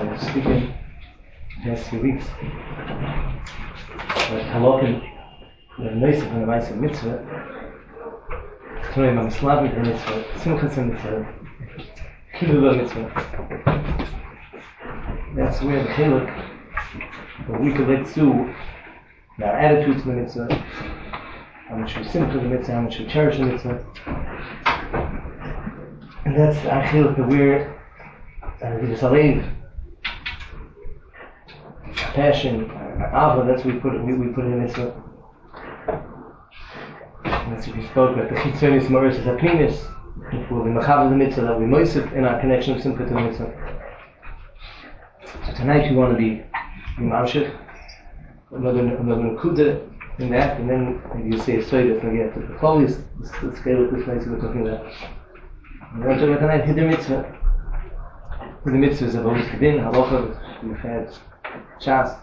been speaking the past few weeks about halakin the Neisach and the Ma'aseh Mitzvah, Tanoim HaMislavim the Mitzvah, Simchas Mitzvah, Kidduv Mitzvah. That's where the chiluk, what we collect to our attitude to the Mitzvah, how much we simcha the Mitzvah, how much we cherish the Mitzvah. And that's our chiluk that we're just a live passion, ava, that's what we put in the Mitzvah. And that's what we spoke about, the chitzonis moris is a pnimis, for the mechav of the Mitzvah, that we moisef in our connection of simcha to the Mitzvah. So tonight we want to be mamshech, another nekuda in that, and then maybe you say a story that's going to get the folies, the scale of this night we're talking about. And we want to talk about tonight Hiddur Mitzvah. Hiddur Mitzvah is about Kedin, Halacha, we've had Shas,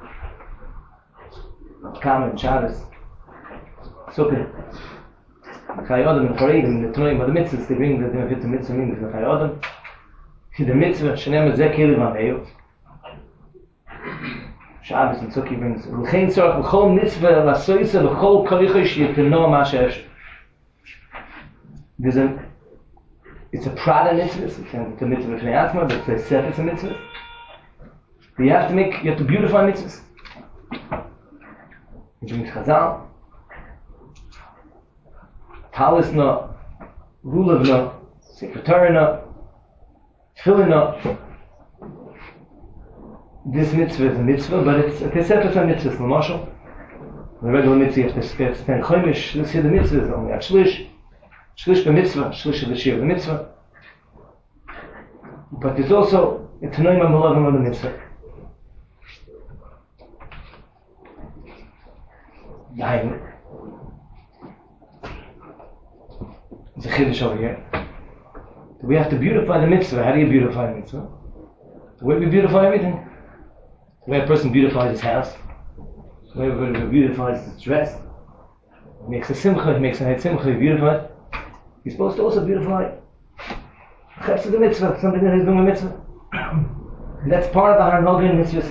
Kamen, Shabbos, Sukkah, Chai Adam and Faredim, and the Tanoim of the Mitzvahs, they bring the Hiddur Mitzvah meaning to the Chai Adam. Hiddur Mitzvah, Shenem Zeh Kelev Ameyu. Shabbos and Sukkah brings L'chein Tzorach L'chol Mitzvah L'soysa L'chol Koichosh Yeteno Ma She'esh. It's a Prada Mitzvah, it's a Mitzvah B'fnei Atzma, but it's a Sefer Mitzvah. But you have to beautify mitzvahs. It brings Chazal, Talis no, Lulav no, Sefer Torah no, Tefillin no. This mitzvah is a mitzvah, but it's a sefer mitzvah. The mashal, the regular mitzvah you have to spend chomish. This here the mitzvah is only a shlish the mitzvah, shlish of the shir of the mitzvah. But there's also a tanoim hamalavim of the mitzvah. Yain, there's a chiddush over here. We have to beautify the mitzvah. How do you beautify the mitzvah? The way we beautify everything. The way a person beautifies his house, the way a beautifies his dress, he makes a simcha, he makes a night simcha, he beautifies. He's supposed to also beautify chepsa the mitzvah, something that he's doing a mitzvah. And that's part of the Haran mitzvahs.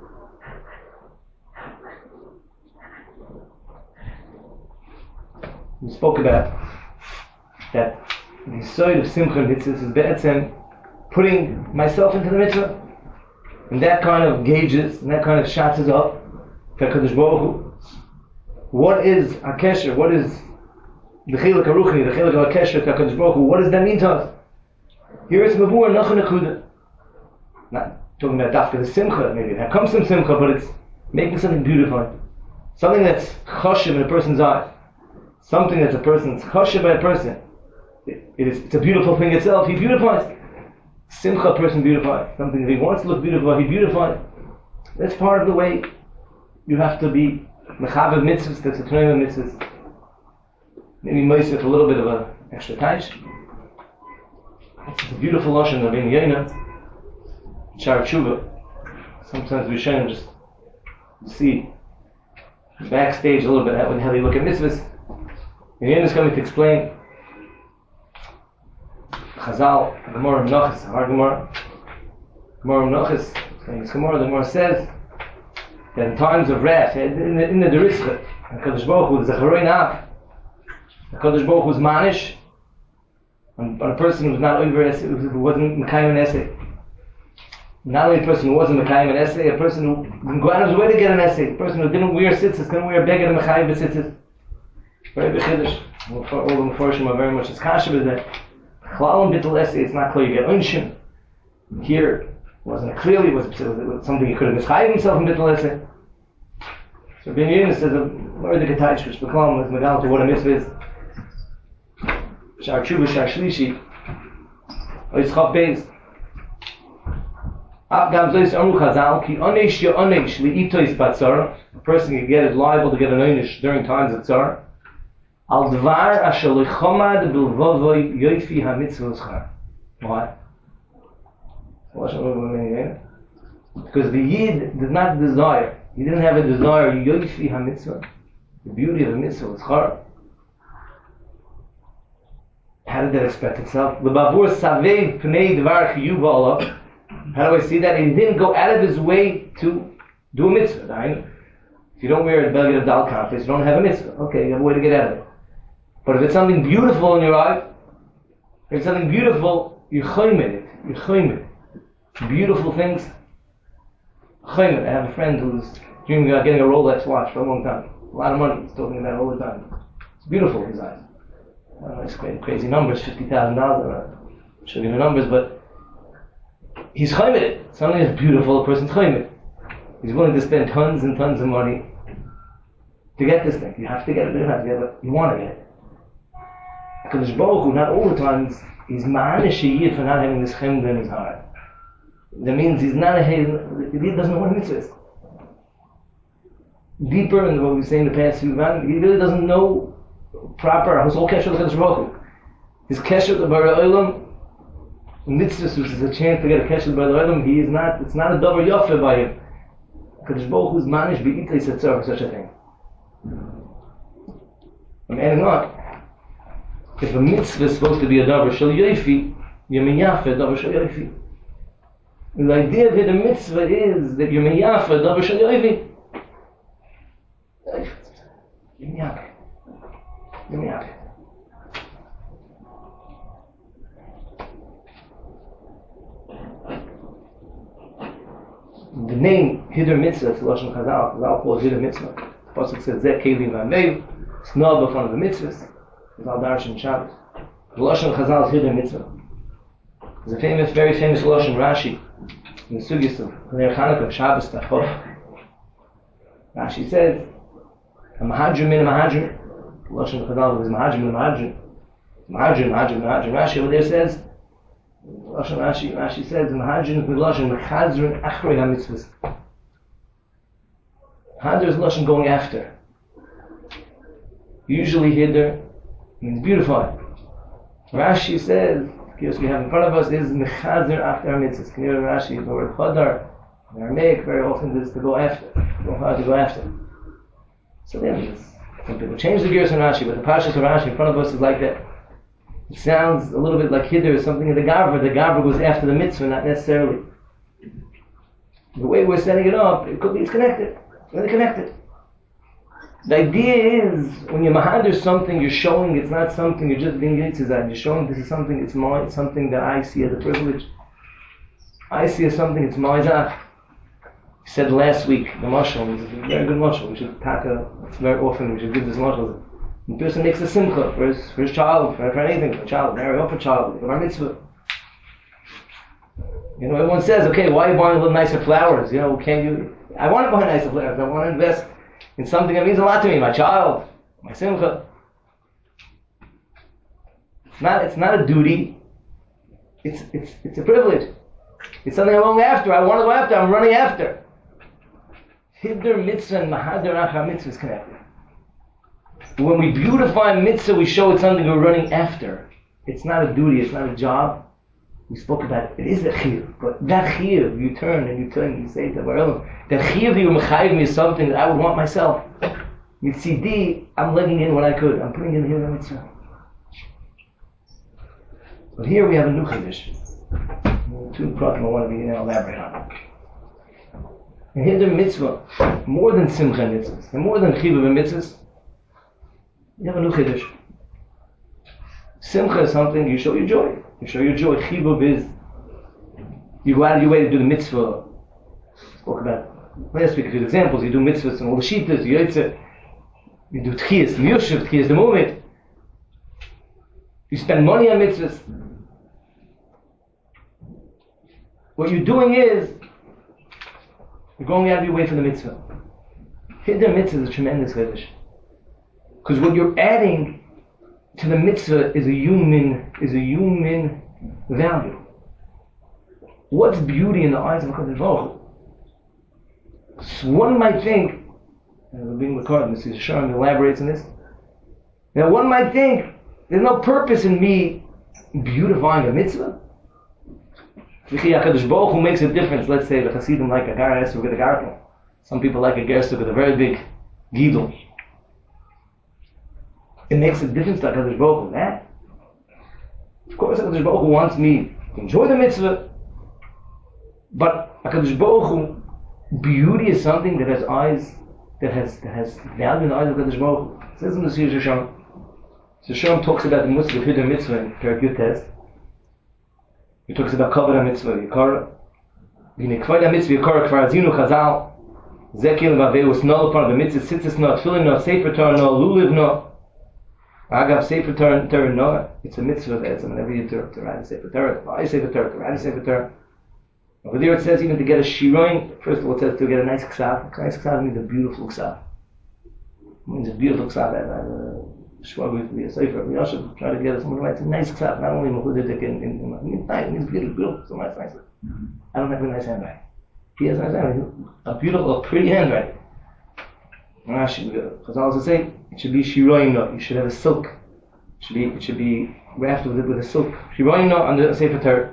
We spoke about that the side of simcha mitzvahs is be'etzem putting myself into the mitzvah. And that kind of gauges, and that kind of shatzes up HaKadosh Baruch Hu. What is HaKesher? What is the Chiluk HaRuchni, the Chiluk HaKesher to HaKadosh Baruch Hu? What does that mean to us? Here it's Mavur Nachon Nekuda. Not talking about Dafka the Simcha, maybe there comes some Simcha, but it's making something beautiful. Something that's choshev in a person's eyes. Something that's choshev by a person. It's a beautiful thing itself. He beautifies. Simcha person beautified. Something that he wants to look beautiful, he beautified. That's part of the way you have to be mechavev mitzvahs, that's a tanoim of mitzvahs. Maybe Moshe a little bit of an extra touch. It's a beautiful lashon of Rabbeinu Yonah, Shar Tshuva. Sometimes we show just see backstage a little bit how they look at mitzvahs. And Yonah is coming to explain Chazal, Gemara Menachos, our Gemara Menachos, the Gemara says that in times of wrath, in the Derischa, HaKadosh Baruch Hu, there's a Charoin Av. HaKadosh Baruch Hu's manish on a person who was not over who wasn't Mekayim an essay. Not only a person who wasn't Mekayim an essay, a person who didn't go out of his way to get an essay, a person who didn't wear tzitzis, didn't wear beged and Mekayim b'tzitzis. Very big chiddush. All the Mefarshim are very much as kasha with that. Chalal and bittul essay, it's not clear you get unshim. Here, it wasn't clearly, it was something he could have mischayiv himself in bittul essay. So Ben Yonah says, Lord the Ketaish, which B'Klam is megal to what a mitzvah is. Shar Tshuva, Shar Shlishi, Ois Chav Beis. Ab Gam Zois Amru Chazal, Ki Onesh Yo Onesh Li'itois Batzara. A person is liable to get an Onesh during times of Tzara. Al dvar asher lechomad bilvovoy yoifi ha-mitzvah schar. Why? Because the Yid did not desire, he didn't have a desire, yoifi ha-mitzvah, the beauty of the mitzvah schar. How did that express itself? L'bavur savei pnei dvar chiyuv ha'olah. How do I see that? He didn't go out of his way to do a mitzvah. Right? If you don't wear a Belgid of Dal Conference, you don't have a mitzvah. Okay, you have a way to get out of it. But if it's something beautiful in your eye, if it's something beautiful, you chayim it. You chayim it. Beautiful things. Chayim it. I have a friend who's dreaming about getting a Rolex watch for a long time. A lot of money. He's talking about it all the time. It's beautiful in his eyes. I don't know, it's crazy numbers, $50,000. I'm not sure you the numbers, but he's chayim it. Something that's beautiful, a person's chayim it. He's willing to spend tons and tons of money to get this thing. You have to get it, but you have to get it. You want to get it. Because Baruch Hu, not all the times, he's ma'anish a yid for not having this chemda in his heart. That means he's not he doesn't know what a mitzvah is. Deeper in what we say in the past few months, he really doesn't know proper, his whole kesher with Baruch Hu. His kesher with Bara Olam, mitzvah, which is a chance to get a kesher with Bara Olam, he is not, it's not a dover yofer by him. Because Baruch Hu is manish be'itlei setzor for such a thing. I'm adding on. If a mitzvah is supposed to be a davar shel yofi, you're meyafer davar shel yofi. The idea of the mitzvah is that you're meyafer davar shel yofi. You're meyafer. You're meyafer. The name Hider Mitzvah, it's Lashon Chazal. Chazal calls Hider Mitzvah. The pasuk says Zeh Kelim V'Ameiv. It's not before of the mitzvahs. It's all Darsh and Shabbos. The Lashon Chazal is Hider Mitzvah. There's a famous, very famous Lashon Rashi in the Sugis of Ner Chanukah Shabbos Tachov. Rashi says, "A Mahadrim min a Mahadrim." The Lashon Chazal is Mahadrim min a Mahadrim. Mahadrim. Rashi over there says, Lashon Rashi says, Mahadrim is Lashon Mechazrin Achrei HaMitzvahs. Hadr is Lashon going after. Usually Hider means beautifying. Rashi says, the case we have in front of us is Mechazir after our mitzvahs. Can you hear Rashi? The word Chadar, in Aramaic, very often is to go after. To go after. So then, some people change the gears in Rashi, but the Pashas of Rashi in front of us is like that. It sounds a little bit like Hider is something in the Gavra. The Gavra goes after the mitzvah, not necessarily. The way we're setting it up, it could be, it's connected. It's really connected. The idea is, when you're mahadir something, you're showing it's not something you're just being yitzizad. You're showing this is something, it's mine, it's something that I see as a privilege. I see as something, it's my job. We said last week, the mashal, is a very good mashal. We should very often, we should give this mashal. The person makes a simcha for his child, for anything, for a child, marry off a child, for our mitzvah. You know, everyone says, okay, why are you buying a little nicer flowers? You know, can you, I want to buy nicer flowers, I want to invest in something that means a lot to me, my child, my simcha. It's not a duty. It's a privilege. It's something I'm going after. I want to go after. I'm running after. Hider mitzvah and mahader achar mitzvah is connected. When we beautify mitzvah, we show it's something we're running after. It's not a duty. It's not a job. We spoke about it. It is a chiyuv, but that chiyuv, you turn and you say to Baruch, that chiyuv that you mechayiv me is something that I would want myself. Mitzidi, I'm letting in what I could. I'm putting in here the mitzvah. But here we have a new chiddush. Two pratim I want to elaborate on. And here the mitzvah, more than simcha mitzvahs, and more than chiyuv mitzvahs, you have a new chiddush. Simcha is something you show your joy. You show your joy. Chiyuv is you go out of your way to do the mitzvah. Spoke about last week a few examples. You do mitzvahs and all the shitas, you yotze. You do tchiyas, the miyushav, tchiyas the moment. You spend money on mitzvahs. What you're doing is you're going out of your way for the mitzvah. Hider mitzvah is a tremendous chiddush. Because what you're adding to the mitzvah is a human value. What's beauty in the eyes of a HaKadosh Baruch Hu? So one might think, and we're being recorded, Mr. Sharm elaborates on this, that one might think there's no purpose in me beautifying a mitzvah. HaKadosh Baruch Hu makes a difference. Let's say the Hasidim like a gar esrog with a gartel. Some people like a ger esrog with a very big gidul. It makes a difference to HaKadosh Baruch Hu. That, of course, HaKadosh Baruch Hu wants me to enjoy the mitzvah. But HaKadosh Baruch Hu, beauty is something that has eyes, that has value in the eyes of HaKadosh Baruch Hu. It says in the Siyar Shasham. So Shalom talks about the Musaf Hidden Mitzvah in Perek Yutes. He talks about Kavod HaMitzvah, Yikara. V'nei Kavod HaMitzvah, Yikara, Kvar Azinu Chazal. Zekil Vaveu, it's null upon the Mitzvah, Sitzis no, Tfilin no, Sefer Torah no, Luliv no. Agav Sefer Torah no, it's a mitzvah that whenever you to write a Sefer Torah, to buy a Sefer Torah, to write a Sefer Torah. Over there it says even to get a shiroin, first of all it says to get a nice ksav. A nice ksav means a beautiful ksav. It means a beautiful ksav. Shwag with the Sefer. We also try to get someone who writes a nice ksav, not only Mechudetik it means beautiful, so nice. I don't have a nice handwriting. He has a nice handwriting. A beautiful, pretty handwriting. Chazal also say it should be shiroin no. You should have a silk. It should be wrapped with a silk. Shiroin no under a Sefer Torah.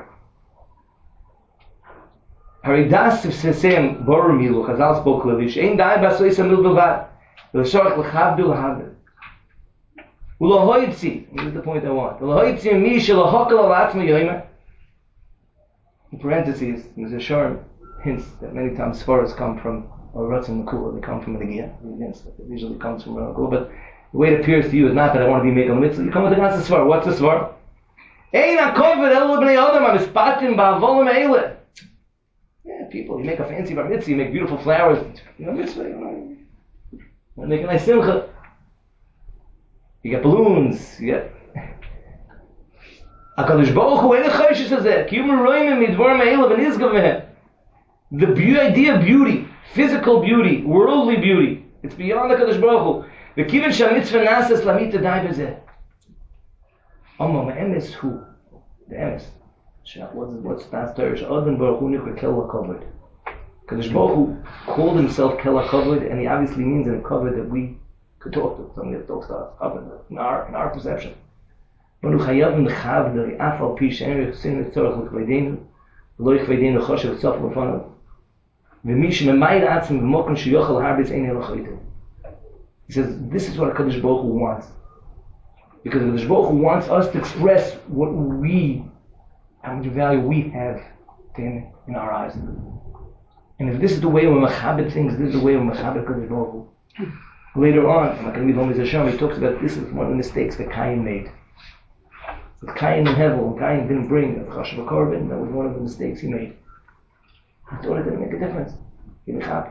Haridas Sesem Boru Milu, Chazal spoke clearly. Shein dai basoy samil bilvad. L'shorach l'chavdu l'havdu. U'lahoytzi. This is the point I want. U'lahoytzi mi shelahokel alatzma yoymer. In parentheses, there's a short hints that many times svaras come from or Ratzin Makula. They come from a Negiah. It usually comes from a Makula. But the way it appears to you is not that I want to be making a mitzvah. You come with the Gansa Svar. What's the Svar? Ein HaKoved el b'nei Adam ha'mispatim ba'avolim eileh. Yeah, people, you make a fancy bar mitzvah, you make beautiful flowers, mitzvah, you make a nice simcha. You get balloons, you get... HaKadosh Baruch Hu, ein choshes hazeh, ki yom roimim midvar me'elav and izgav mehem. The idea of beauty, physical beauty, worldly beauty, it's beyond HaKadosh Baruch Hu. V'kiven sh'amitzvah nasas lamita dai b'zeh. Amma ma'emes hu, the emes. What's that Torah? Adam Baruch Hu Nichur Kel HaKavod. Kadosh Baruch Hu called himself Kel HaKavod, and he obviously means in a kavod that we could talk to. Somebody that talks to us, kavod, in our perception. Banu Chayav Mechavdari Afal Pi She'en Yechusin Tzorach L'Kveideinu V'lo Ychveideinu Choshev Tzaf L'Fanav V'mish Memayil Atzim V'mokum Sheyochel Harbitz Ein Elochayim. He says this is what Kadosh Baruch Hu wants, because Kadosh Baruch Hu wants us to express how much value we have to him in our eyes. And if this is the way we're machabed things, this is the way we're machabed Kadosh Baruch Hu. Later on, I'm not going to read Homer Zasham, he talks about this is one of the mistakes that Cain made. With Cain and Hevel, when Cain didn't bring a Chashav Korban, that was one of the mistakes he made. He thought it didn't make a difference. He didn't have.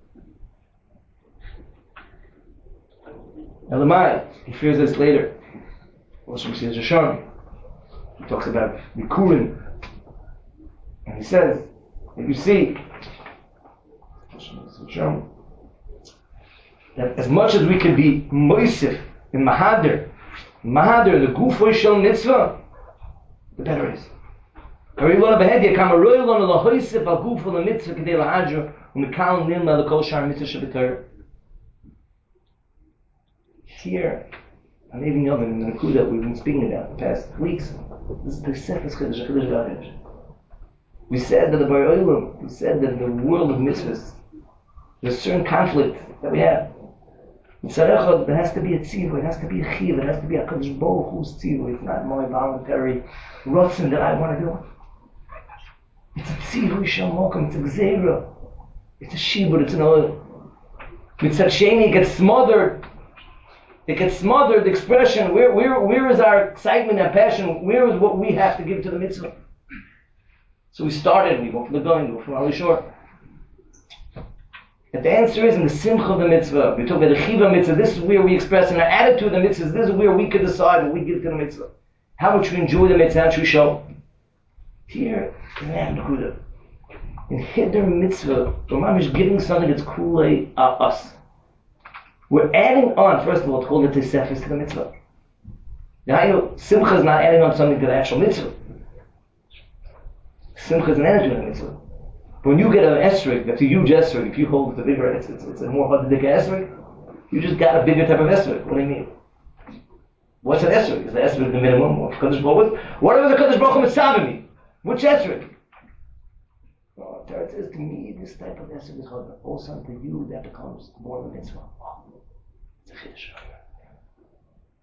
Elamai, he fears this later. Also, we see Zasham. He talks about Bikurim. And he says, if you see, that as much as we could be moisif in Mahadir, the Gufo Shel Mitzvah, the better it is. Karilona Behedya, Kamaroilona Lahoisif al Gufo La Mitzvah Kedei Lahadra, Umikal Nilma Lekol Shar Mitzvah Shabbatar. Here, and even Yovin in the Nakuda we've been speaking about the past weeks, this is the Sefes Chiddush HaKadosh Baruch Hu. We said that the Bar Olam, we said that in the world of mitzvahs, there's a certain conflict that we have. In Tzarechot, there has to be a tzivah, it has to be a chiv, it has to be a Kadosh Baruch Hu's tzivah. It's not my voluntary rotzen that I want to do. It's a tzivah shel mokum, it's a gzeira, it's a shibur, it's an oil. Mitzvah sheni gets smothered. It gets smothered, the expression, where is our excitement and passion, where is what we have to give to the mitzvah? So we started, we go from the going, we go from Ali Shore. And the answer is in the simcha of the mitzvah. We talk about the chiva mitzvah, this is where we express in our attitude of the mitzvah, this is where we could decide what we give to the mitzvah. How much we enjoy the mitzvah, how much we show. Here, in Nakuda, in Hiddur mitzvah, Ramam is giving something that's kulei us. We're adding on, first of all, it's called the Tesefes to the mitzvah. Now, simcha is not adding on something to the actual mitzvah. Simcha is an attitude to the mitzvah. But when you get an esrog, that's a huge esrog, if you hold the bigger, it's a more hadadik esrog, you just got a bigger type of esrog. What do you mean? What's an esrog? Is the esrog the minimum? What are the Kadosh Baruch Hu mitzvah me? Which esrog? Oh, Torah says to me, this type of esrog is hard. Also to you, that becomes more than mitzvah. It's a chiddush.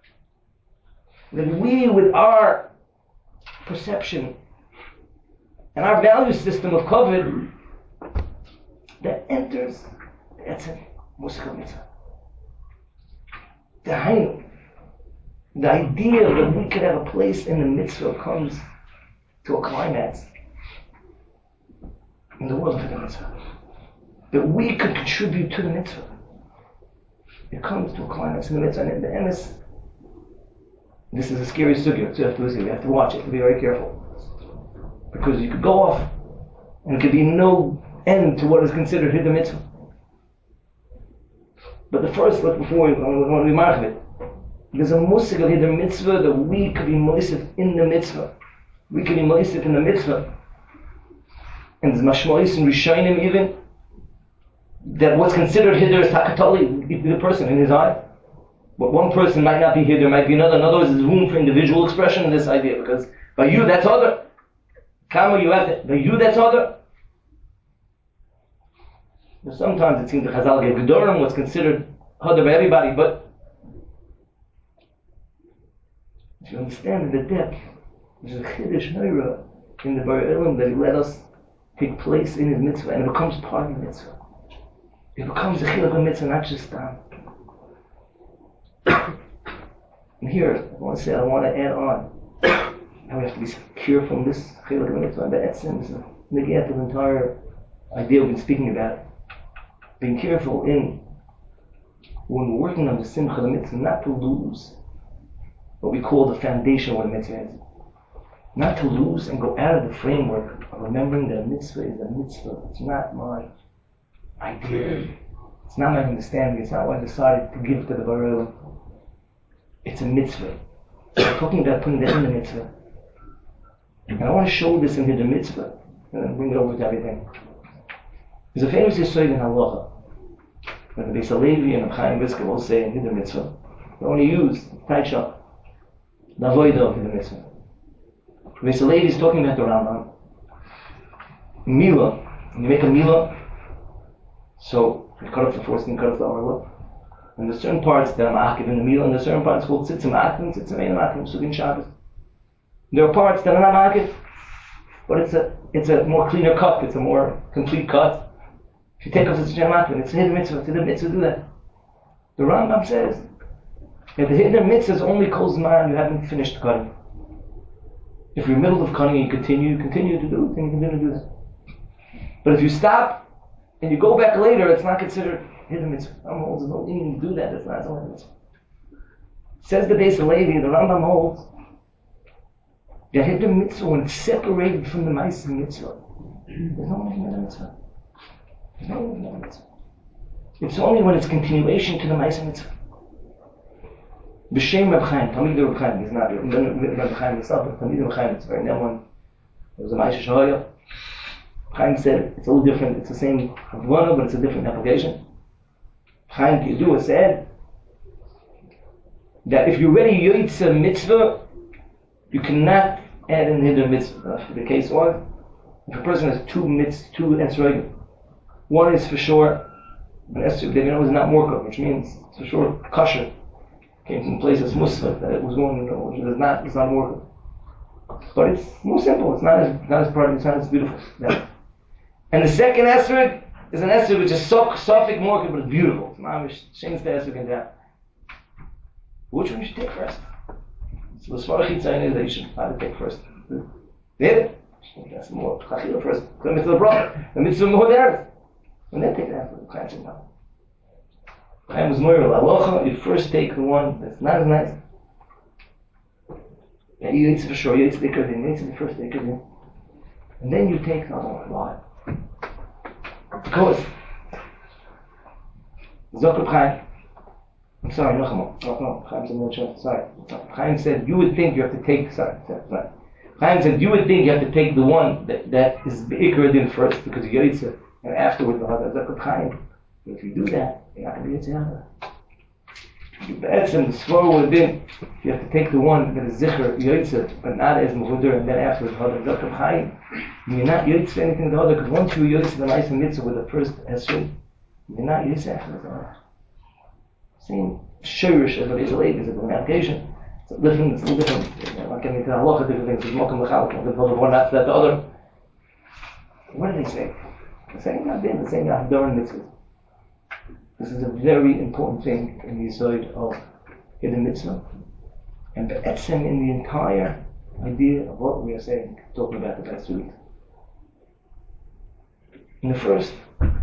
That we, with our perception and our value system of COVID that enters the etzem musik mitzvah. The idea that we could have a place in the mitzvah comes to a climax in the world of the mitzvah. That we could contribute to the mitzvah. It comes to a climax in the mitzvah. And the emes, this is a scary sugya, so we have to watch it, to be very careful. Because you could go off, and there could be no end to what is considered hidden mitzvah. But the first, before we want to be marchbit, there's a musig of hidden mitzvah that we could be moisef in the mitzvah. We could be moisef in the mitzvah. And there's mashmois and rishonim even, that what's considered hidden is takatoli, the person in his eye. But one person might not be hidden, there might be another. In other words, there's room for individual expression in this idea, because by you, that's other. Kama, you have to, by you, that's other. Sometimes it seems that Chazal gave Gedorim what's considered other by everybody, but if you understand in the depth, there's a Chiddush Neira in the Bar Elam that he let us take place in his mitzvah, and it becomes part of the mitzvah. It becomes a chiluk of mitzvah, not just And here, I want to add on. Now we have to be careful in this chiluk of mitzvah, and the etzem is the negat of the entire idea we've been speaking about. Being careful in, when we're working on the simcha of the mitzvah, not to lose what we call the foundation of what a mitzvah is. Not to lose and go out of the framework of remembering that a mitzvah is a mitzvah. It's not my idea. It's not my understanding. It's not what I decided to give to the Baruch. It's a mitzvah. I'm talking about putting that in the mitzvah. And I want to show this into the mitzvah and then bring it over to everything. There's a famous yesod in halacha that the Beis Halevi and the Chaim Brisker will say in the mitzvah. They only use taisha, the avodah of the mitzvah. Beis Halevi is talking about the Rambam. Mila, when you make a mila, so you cut off the first and cut off the arla. And there's certain parts that are ma'akiv in the mila, and there's certain parts called tzitzim ma'akiv and tzitzim ein ma'akiv, sugin Shabbos. There are parts that are not ma'akiv, but it's a more cleaner cut, it's a more complete cut. If you take off the tzitzim ma'akiv, it's a hidden mitzvah, to do that. The Rambam says that the hidden mitzvah is only kol zman you haven't finished cutting. If you're in the middle of cutting and you continue to do it, then you continue to do that. But if you stop and you go back later, it's not considered hidden mitzvah. Rambam holds no need to do that. It's not a mitzvah. Says the Beis Halevi, the Rambam holds that hidden mitzvah, when it's separated from the ma'aseh mitzvah, there's no hidden mitzvah. There's no hidden mitzvah. It's only when it's continuation to the ma'aseh mitzvah. B'shem Reb Chaim, Talmid Reb Chaim, he's not Reb Chaim himself, but Talmid Reb Chaim, it's very known one. There was a Ma'aseh Shahaya. Chaim said it's a little different, it's the same Havana, but it's a different application. Chaim Yedua said that if you're already Yotzeh mitzvah, you cannot add in Hiddur mitzvah. The case was, if a person has two esrogim, one is for sure an esrog, they know is not morkov, which means it's for sure kosher. Came from places muslim that it was going, it's not morkov. But it's more simple. It's not as pretty. It's not as beautiful. Yeah. And the second esrog is an esrog which is sofik morkov, but it's beautiful. It's mamish change the esrog in that. Which one you should take first? So the Svarach Yitzayin is that you should either take first. David, that's more chachila first. The mitzvah brother, the mitzvah moder, and then take the esrog. Chaim said no. Chaim was more aloha. You first take the one that's not as nice. Yeah, you eat for sure. You eat the ikadin. You eat the first ikadin, and then you take the other one. Why? Because Zok Chaim. I'm sorry, no, Chaim said no. Sorry, Chaim said you would think you have to take. Sorry. Chaim said you would think you have to take the one that is the ikadin first because you eat it, and afterwards the other. Zok Chaim. If you do that, you're not going to be Yitzhak. The Etzem, the Svar would have been, you have to take the one that is Zikr, Yitzhak, but not as Muhudur, and then afterwards, Hadar, Zakab Chaim. You're not Yitzhak anything to Hadar, because once you Yitzhak the Ma'aseh Mitzvah with the first Esrog, you're not Yitzhak after the same Shurish as the Beis Halevi is a different application. It's a little different. I'm not getting into halacha, different things. There's Mokum L'chalak, the one after that, the other. What did they say? The same Yadin, the same Yadin mitzvah. This is a very important thing in the Yisod of Hidden Mitzvah. And Be'etzem in the entire idea of what we are saying, talking about the past 2 weeks. In the first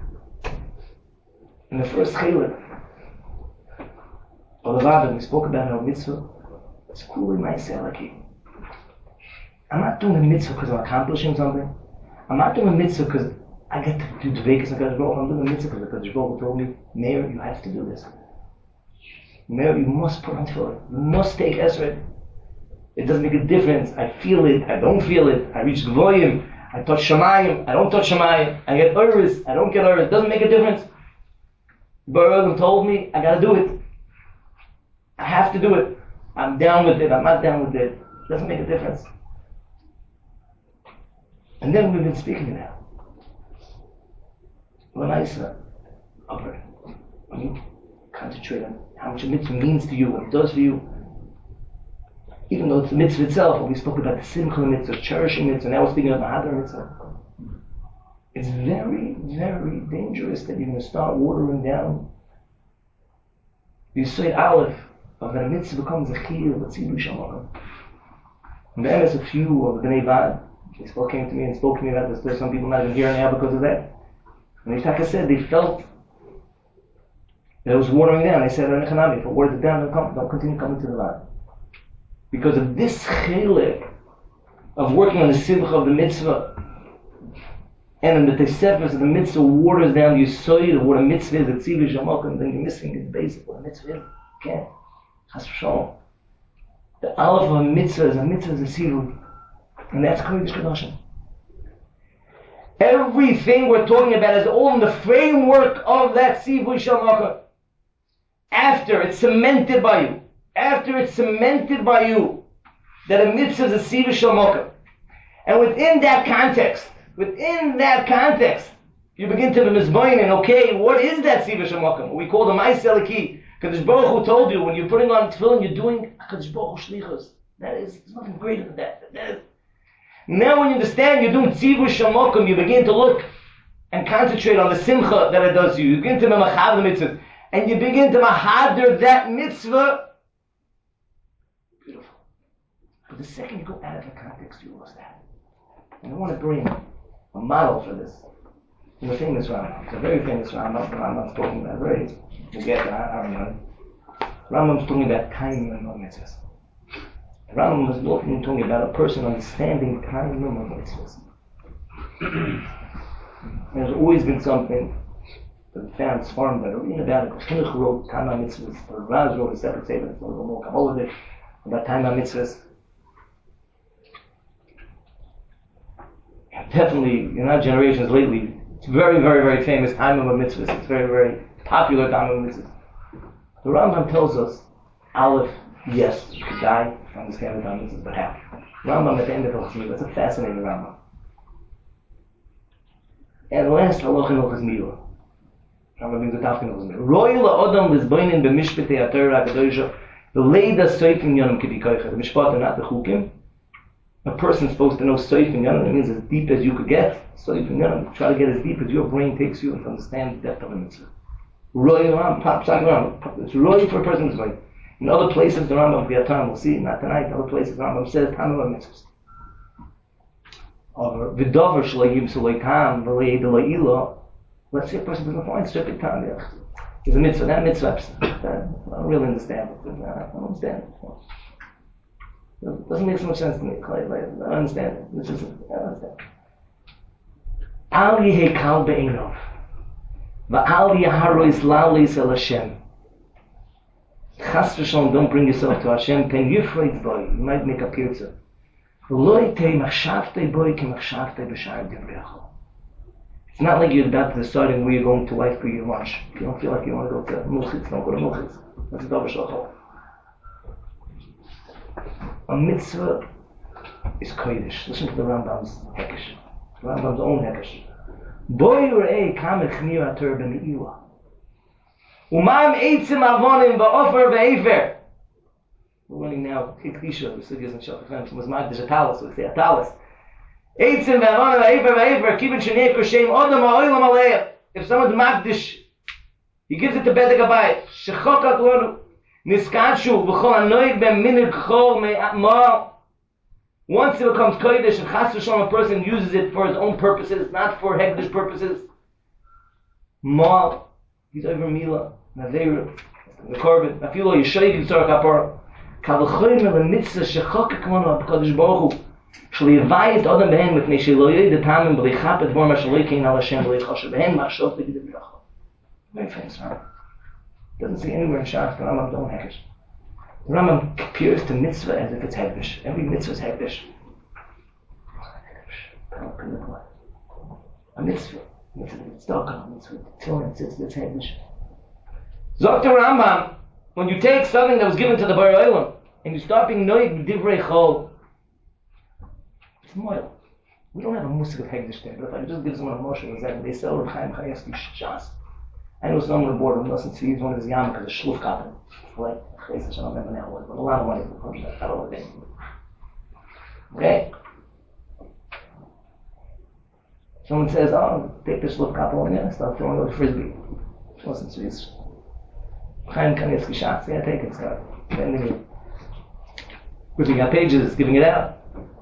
chilek of the Rabbah, we spoke about our mitzvah. It's cool in myself. I'm not doing a mitzvah because I'm accomplishing something. I'm not doing a mitzvah because I get to do Dveikus and Kadosh Baruch Hu. I'm doing a mitzvah because Kadosh Baruch Hu told me, Meir, you have to do this. Meir, you must put on tefillin. You must take Esrei. It doesn't make a difference. I feel it. I don't feel it. I reach Gvoyim. I touch Shamayim. I don't touch Shamayim. I get Oris. I don't get Oris. It doesn't make a difference. Baruch told me, I gotta do it. I have to do it. I'm down with it. I'm not down with it. It doesn't make a difference. And then we've been speaking about Lamaisa, upper. When you concentrate on how much a mitzvah means to you, what it does for you, even though it's the mitzvah itself, we spoke about the simcha mitzvah, cherishing mitzvah, now we're speaking about the hadar mitzvah. It's very, very dangerous that you're going to start watering down the Yisod Aleph of that a mitzvah becomes a chiyuv, a tzibur shalom. And then there's a few of the Bnei Vad, they still came to me and spoke to me about this. There's some people not even here now because of that. And Taka said they felt that it was watering down. They said, if it waters it down, don't continue coming to the Vad. Because of this chilek of working on the simcha of the mitzvah, and in the Tesefes of the mitzvah waters down the Yisod of what a mitzvah is, the tzivah shamokim, then you're missing the basic of what a mitzvah is. You can't. Chas v'shalom. The aleph of a mitzvah is a tzivah. And that's Kodesh Kodashim. Everything we're talking about is all in the framework of that tzivah shamokim. After it's cemented by you, that a mitzvah is a tzivah shamokim. And within that context, you begin to be mizboinin, okay, what is that tzivah shamokim? We call the ma'aseh eliki. Kadosh Baruch Hu told you, when you're putting on tefillin, you're doing Kadosh Baruch Hu shlichus. There's nothing greater than that. Now when you understand you're doing tzivah shamokim, you begin to look and concentrate on the simcha that it does to you. You begin to be machav the mitzvah. And you begin to mahader that mitzvah. Beautiful. But the second you go out of the context, you lost that. And I want to bring a model for this. From the famous Rambam. It's a very famous Rambam. Rambam's talking about I don't know. Rambam's talking about time and mitzvahs. Rambam was talking about a person understanding time and mitzvahs. There's always been something that we found Sfarim that are reading about it. Chinuch wrote time and mitzvahs. Raz wrote a separate statement. It's a little more Kabbalistic about time and mitzvahs. Definitely, in our generations lately, it's very, very, very famous time of mitzvahs. It's very, very popular time of mitzvahs. The Rambam tells us, Aleph, yes, you could die to understand the time of mitzvahs, but how? Rambam at the end of Hilchos Milah. It's a fascinating Rambam. And last, Halacha in Hilchos Milah. Rambam brings a topic in Hilchos Milah. Roy la'odam lizboinin b'mishpatei HaTorah HaKadoshah v'leida soifim yonim k'bikoicha. The mishpat are not the chukim. A person's supposed to know Soif and Yanam. It means as deep as you could get. Soif and Yanam. Try to get as deep as your brain takes you to understand the depth of a mitzvah. Roy Ram, it's roy for a person who's going. In other places, the Rambam, we'll see, not tonight, other places, the Rambam says, Tamim mitzvahs. Or V'dover sh'layim s'loy tam, v'lei d'lo'ilo. Let's say a person doesn't find stripping time. There's a mitzvah, that mitzvah. I don't really understand it. I don't understand it. It doesn't make so much sense to me. I don't understand it. I don't understand. Al yihei kal be'enov. Va'al yaharo islal le'isel Hashem. Chas v'shalom, don't bring yourself to Hashem. Pen yifreid boy. You might make a pirza. V'loi tei machshavtei boy ki machshavtei b'shar divrecho. It's not like you're about to deciding where you're going to life for your lunch. If you don't feel like you want to go to Mulchitz, don't go to Mulchitz. That's a davar shalachol. A mitzvah is kodesh. Listen to the Rambam's hekesh. The Rambam's own hekesh. Boy re'ei kamech chmir atur b'me'ilah. Umam eitzim avonim ba'ofer ve'efer. We're learning now Kedisha, the Sugyas and Shachafem. From his mind, there's a talis, so we say a talis. Eitzim ve'avana ve'ever ve'ever kibin shenei k'shem odom ha'olam aleim. If someone's magdish, he gives it to Bedek Abayit. Shechokak lonu niskadshu v'chol hanoig b'minig chol me'atmal. Once it becomes kodesh and chas v'shalom, a person uses it for his own purposes, not for hegdish purposes. Mal, he's over mila, naveru, the korban. Afilo yishoyig yitzor kapara. Kavachayim el-mitzvah shechokak lonu ha'kadosh baruch hu. Shliyavayit odom behen mipnei sheloyoi detamim b'lichapet vor ma shaloi kein al Hashem b'lichoshe behen machshov t'gidei b'rachot. Very famous, right? Doesn't say anywhere in Shas the Rambam don't hekdesh. The Rambam compares to mitzvah as if it's hekdesh. Every mitzvah is hekdesh. A mitzvah, it's tzedakah, mitzvah, tefillin, it's hekdesh. Zok the Rambam, when you take something that was given to the Borei Olam and you start being noig b'divrei chol, it's moil. We don't have a musik of hekdesh there, but if I could just give someone a motion, they sell Reb Chaim Kanievsky Shas. I know someone on board who listens to he's one of his yarmulkes, a shluf kapel. Like, I don't remember now what, but a lot of money for that. I don't know what they okay? Someone says, oh, take the shluf kapel and start throwing out the frisbee. Listen to his Chaim Kanievsky shots. Yeah, take it, start bending it. Ripping out pages, giving it out.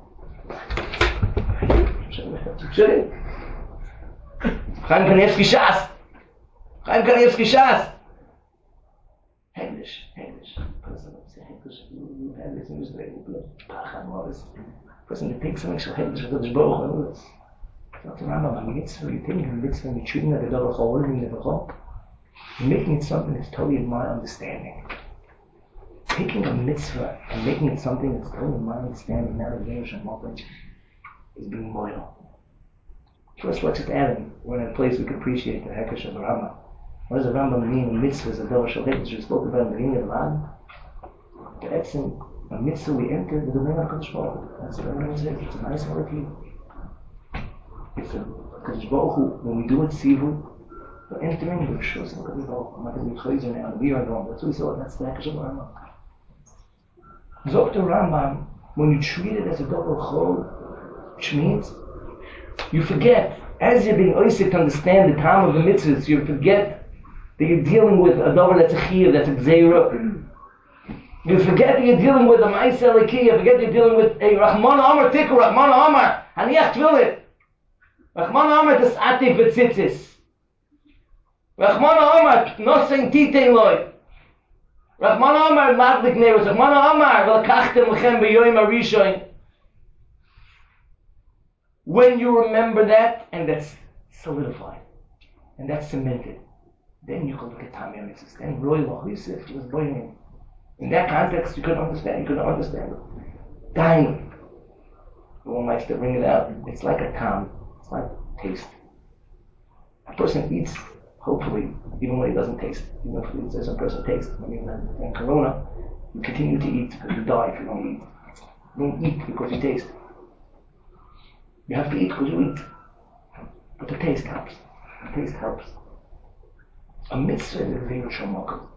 Chaim Kanievsky shots. Chaim Kanievsky Shas. Hegdish. Person that says Hegdish, you have this in Israel, Pachad, all this. Person that takes something, so Hegdish, Hakadosh Baruch Hu, and all this. Not the Rambam, a mitzvah, you take a mitzvah and you treat it like a double chol, and you never chol. You're making it something that's totally in my understanding. Taking a mitzvah and making it something that's totally in my understanding, not a Yerush and Mokum, is being loyal. First, let's just add in, we're in a place we can appreciate the Hekesh of the Rambam. What does the Rambam mean in mitzvahs of Dover Shal Hekdesh? We spoke about in the beginning of the Rambam. That's in a mitzvah we enter the domain of HaKadosh Baruch Hu. That's what everyone says. It's a nice word for you. It's a HaKadosh Baruch Hu. When we do it, Sivu, we're entering the Rishos of HaKadosh Baruch Hu. I'm not going to be crazy now. We are wrong. That's what we saw. That's the Hekesh of the Rambam. Zok the Rambam, when you treat it as a double chol, which means you forget, as you're being oisik to understand the time of the mitzvahs, you forget that you're dealing with a dover that's a chiyuv, that's a gzeira. You forget that you're dealing with a ma'aseh elokei. You forget you're dealing with a Rahman Amar Tikku, Rahman Amar Haniach Tefillin, Rahman Amar Tas'atik V'tzitzis, Rahman Amar Nosein Titein Loi, Rahman Amar Madlik Neros, Rahman Amar V'lakachtem Lechem B'yoyim HaRishon. When you remember that, and that's solidified, and that's cemented, then you can look at Tamei HaMitzvahs. Then Roy Loch Yosef was boiling. In that context, you couldn't understand. You couldn't understand it. Dying. One likes to bring it out. It's like a tam. It's like taste. A person eats, hopefully, even when he doesn't taste. Even if he says a person tastes. When you're in Corona, you continue to eat because you die if you don't eat. You don't eat because you taste. You have to eat because you eat. But the taste helps. The taste helps. A mitzvah is a very shamakum.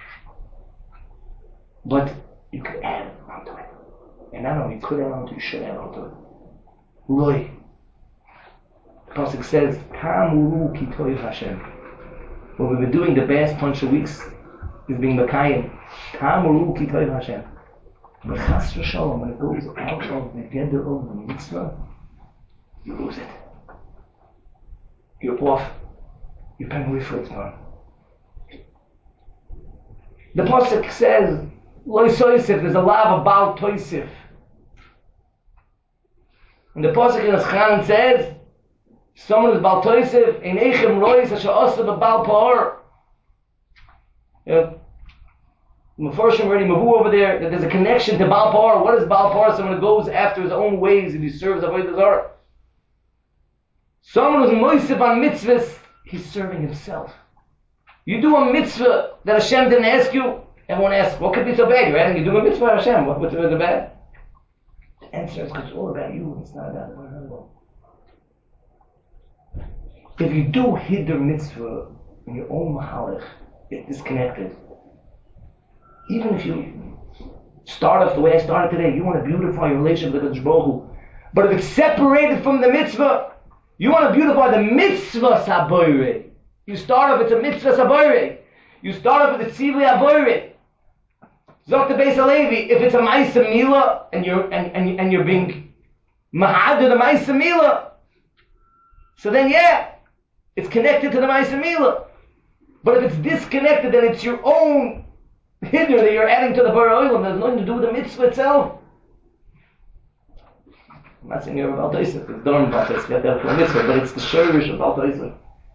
But you could add onto it. And not only could add onto it, you should add onto it. Roy. The Pasuk says, Kamuru ki toiv Hashem. What we've been doing the past bunch of weeks is being Makayim. Kamuru ki toiv Hashem. But Chas v'shalom, when it goes out of the geder of the mitzvah, you lose it. You're off. Your pen reflex on. The Pasuk says, Lo Soisif, there's a law of Baal Toisif. And the Pasuk in Eschan says, someone is Baal Toisif, in Eichem Rois, Asher Osa B'Baal Pa'or. Meforshim already Mavu over there, that there's a connection to Baal Pa'or. What is Baal Pa'or? Someone who goes after his own ways and he serves Avodah Zarah. Someone who's Moisif on mitzvahs, he's serving himself. You do a mitzvah that Hashem didn't ask you, everyone asks, what could be so bad? You're doing a mitzvah Hashem, what's so bad? The answer is because it's all about you, it's not about one another. If you do Hiddur mitzvah in your own mahalach, it's disconnected. Even if you start off the way I started today, you want to beautify your relationship with the Baruch Hu. But if it's separated from the mitzvah, you want to beautify the mitzvah saboire. You start off, it's a mitzvah saboire. You start off with the tzivli aboire. Zok the Beis Halevi, if it's a ma'isa mila and you're being mahadr the ma'isa mila, so then yeah, it's connected to the ma'isa mila. But if it's disconnected, then it's your own hiddur that you're adding to the bar oilam. There's nothing to do with the mitzvah itself. I'm not saying you're about to Yisrael, it's darn about Yisrael, you have to have a mitzvah, but it's the shirish about Yisrael.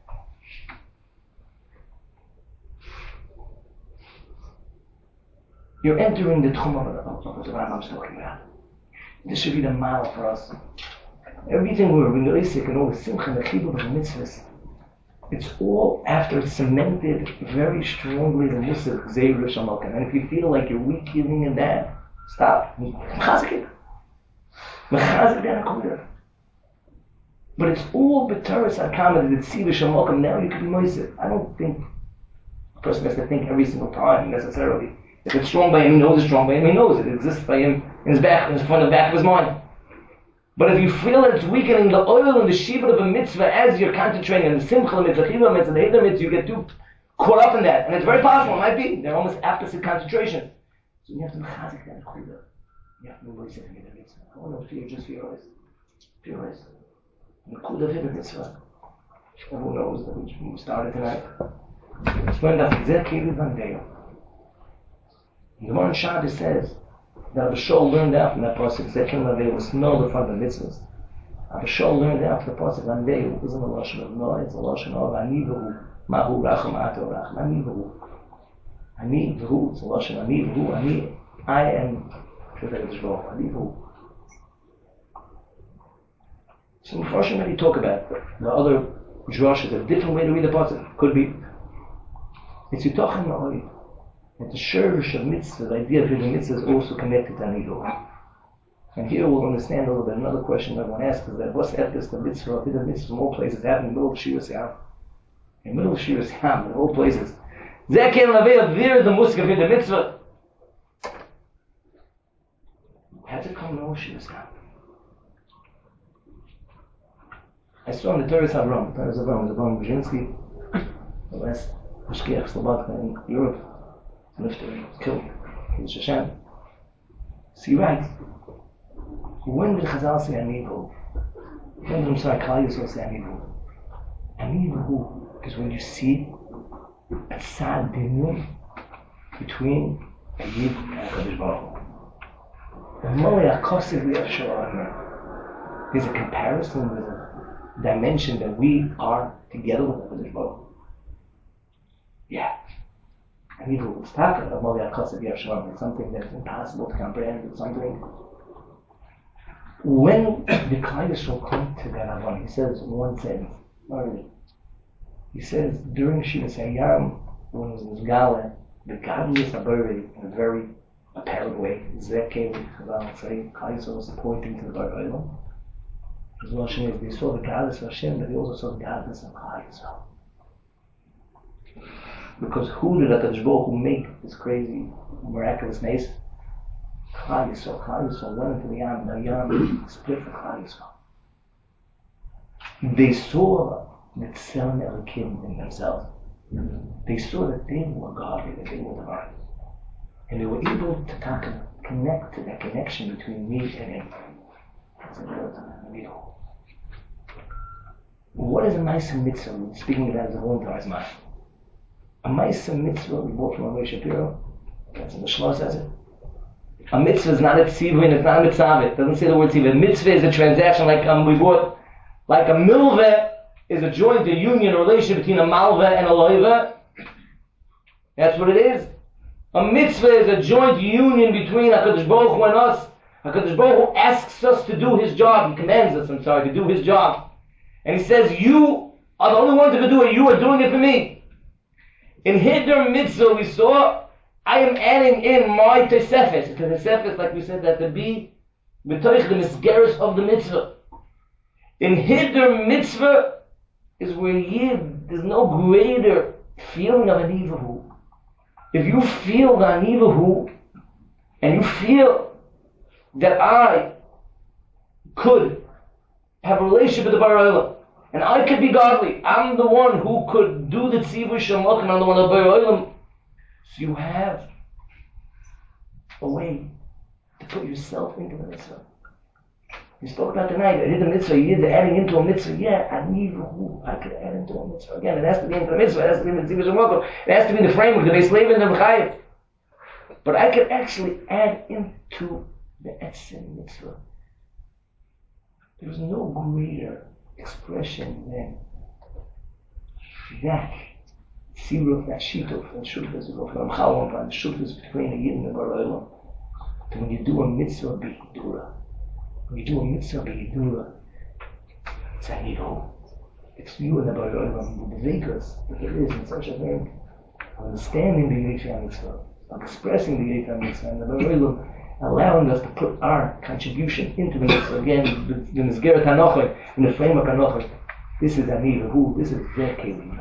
You're entering the tchum of what the Rambam's talking about. This should be the model for us. Everything we're realistic and all the simcha and the chibur of the mitzvahs, it's all after it's cemented very strongly the musar gzeirah shamalkan. And if you feel like you're weak giving in that, stop. Mechazik it. Mechazik that akudah. But it's all b'taras hakama that it's tzivah shamalkan. Now you can be moiser. I don't think a person has to think every single time necessarily. If it's strong by him, he knows it's strong by him. He knows it exists by him in his back, in his front of the back of his mind. But if you feel that it's weakening the oil and the shibud of a mitzvah as you're concentrating on the simcha mitzvah, chila mitzvah, the hiddur mitzvah, you get too caught up in that. And it's very possible, it might be. They're almost opposite concentration. So you have to mechazik that chila. You have to be moiser in the mitzvah. I want to fear just for your eyes. For your eyes. The chila of hiddur mitzvah. Everyone knows that we started tonight. Let's learn that exactly van Deo. The Gemara in Shabbos says that Abba Shaul learned out from that pasuk, Zekin Lavei was no the front of the mitzvahs. Abba Shaul learned out from the pasuk, Lavei isn't a lashon of no, it's a lashon of Ani v'hu, Mahu Racham Ato Racham, Ani v'hu. Ani v'hu, it's a lashon, Ani v'hu, Ani, I am, Ani v'hu. So Mepharshim already talk about the other drashas, a different way to read the pasuk, could be. It's Yitochem Ma'oi. And the shirish of mitzvah, the idea of the mitzvah is also connected to Anilu. And here we'll understand a little bit. Another question everyone asks is that what's the mitzvah of the mitzvah in all places happen in the middle of Shiras Yam. In the middle of Shiras Yam, in all places. Zekin Lavei Avir the musk of the mitzvah. Had to come in all Shiras Yam. I saw in the Torah Avram, Avram Brzezinski, the last Mashkiach Slobodka in Europe. Lifter killed Shashem. So he writes, when did Chazal say Anivu? When did Klal Yisrael say Anivu? Anivu is when you see a tzad dinun between a Yid and a Kadosh Baruch Hu. There's a comparison, there's a dimension that we are together with the Kadosh Baruch Hu. Yeah. Anivu, it's something that's impossible to comprehend. It's something. When the Klal Yisrael come to that Avon, he says one sentence. He says during Shiras Hayam, when it was Gala, the godliness of Bari in a very apparent way. Zekel, say, Klal Yisrael was pointing to the Bar Olam. His lashon is they saw the godliness of Hashem, but they also saw the godliness of Klal Yisrael. Because who did HaKadosh Baruch Hu make this crazy, miraculous mace? Klal Yisrael went into the Yam, and the Yam split for Klal Yisrael. They saw the Tzelem Elikim in themselves. They saw that they were godly, that they were divine. And they were able to connect to that connection between me and him. What is a Ma'aseh Mitzvah? We're speaking about as a whole entire mind. A Ma'aseh Mitzvah, we bought from Rabbi Shapiro, that's in the Shlosh says it. A mitzvah is not a tzivah and it's not a mitzvah. It doesn't say the word tzivah. A mitzvah is a transaction like we bought. Like a milveh is a joint, a union, a relation between a malveh and a loiveh. That's what it is. A mitzvah is a joint union between HaKadosh Baruch Hu and us. HaKadosh Baruch Hu asks us to do His job. He commands us, to do His job. And He says, you are the only ones who can do it. You are doing it for me. In Hiddur Mitzvah we saw, I am adding in my Tosefes. The Tosefes, like we said, that to be b'toich the misgeres of the mitzvah. In Hiddur Mitzvah is where there's no greater feeling of Anivahu. If you feel the Anivahu, and you feel that I could have a relationship with the Bar Olam, and I could be godly. I'm the one who could do the tzivui shamok, and I'm the one of Bar Olam. So you have a way to put yourself into the mitzvah. We spoke about tonight. I did the mitzvah. You did the adding into a mitzvah. Yeah, I could add into a mitzvah. Again, it has to be into the mitzvah. It has to be in the tzivui shamok. It has to be the framework, the base level, and the b'chayim. But I could actually add into the etzem mitzvah. There's no greater expression than that siruf, that shituf, and shutuf, we go from Ramchal one time, the shutuf between a yid and the Bar Olam. When you do a mitzvah b'hidura, it's a nidu. It's you and the Bar Olam, the vekas that there is in such a thing, understanding the Yiddish mitzvah, expressing the Yiddish mitzvah, and the Bar Olam allowing us to put our contribution into the mitzvah. Again, the Mizgeret HaNochel, in the framework of HaNochel, this is Ani V'hu, this is their Kelim.